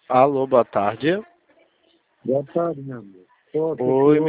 Alô, boa tarde. Boa tarde, meu amigo. Pô, Oi,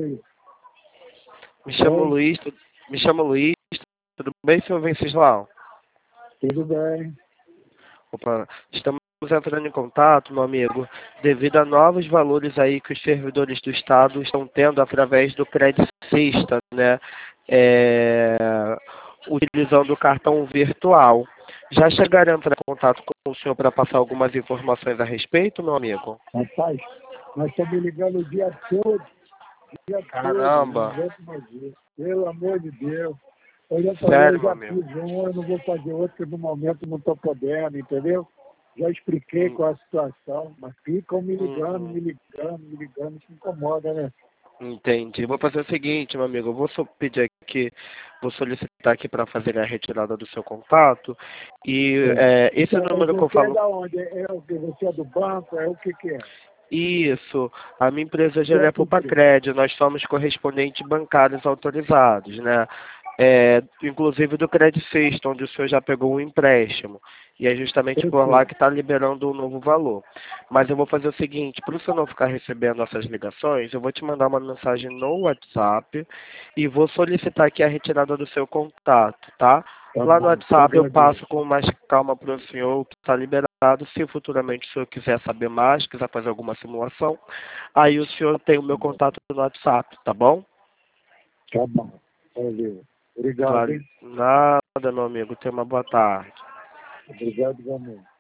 me chamo Oi? Luiz, me chamo Luiz, tudo bem, senhor Venceslau? Tudo bem? Opa, estamos entrando em contato, meu amigo, devido a novos valores aí que os servidores do Estado estão tendo através do Crédito Sexta, né? É, utilizando o cartão virtual. Já chegaram a entrar em contato com o senhor para passar algumas informações a respeito, meu amigo? Rapaz, nós estamos me ligando o dia todo, eu não Caramba, aguento mais ver. Pelo amor de Deus. Eu já falei, sério, eu meu já amigo. fiz um, eu não vou fazer outro, porque no momento não estou podendo, entendeu? Já expliquei Hum, qual é a situação, mas ficam uhum. me ligando, isso incomoda, né? Entendi. Vou fazer o seguinte, meu amigo. Eu vou pedir aqui, vou solicitar aqui para fazer a retirada do seu contato. E É. esse Então, número que eu você é falo. da onde? É o que? Você é do banco? É o que é? Isso, a minha empresa Que já é é a sua empresa? Pupacred, nós somos correspondentes bancários autorizados, né? Inclusive do Credit Sexta, onde o senhor já pegou um empréstimo. E é justamente por lá Perfeito. que está liberando um novo valor. Mas eu vou fazer o seguinte, para o senhor não ficar recebendo essas ligações, eu vou te mandar uma mensagem no WhatsApp e vou solicitar aqui a retirada do seu contato, tá? Tá Lá no bom, te WhatsApp eu agradeço. passo com mais calma para o senhor que está liberado. Se futuramente o senhor quiser saber mais, quiser fazer alguma simulação, aí o senhor tem o meu contato no WhatsApp, tá bom? Tá bom. Valeu. Obrigado, Vale hein? nada, meu amigo. Tenha uma boa tarde. Obrigado, igualmente.